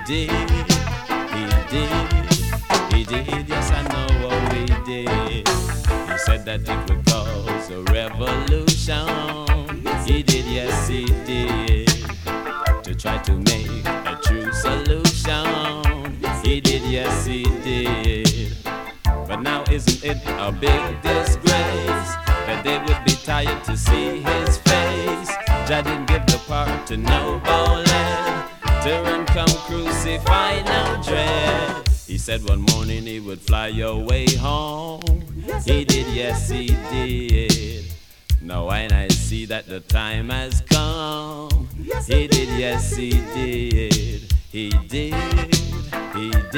did, he did, yes I know what he did. He said that it would cause a revolution. He did, yes he did, to try to make a true solution. He did, yes he did. But now isn't it a big disgrace that they would be tired to see his face? Jah didn't give the power to no bowling to run come crucify no dread. He said one morning he would fly your way home. He did, yes he did. Now when I see that the time has come, he did, yes he did. He did, he did.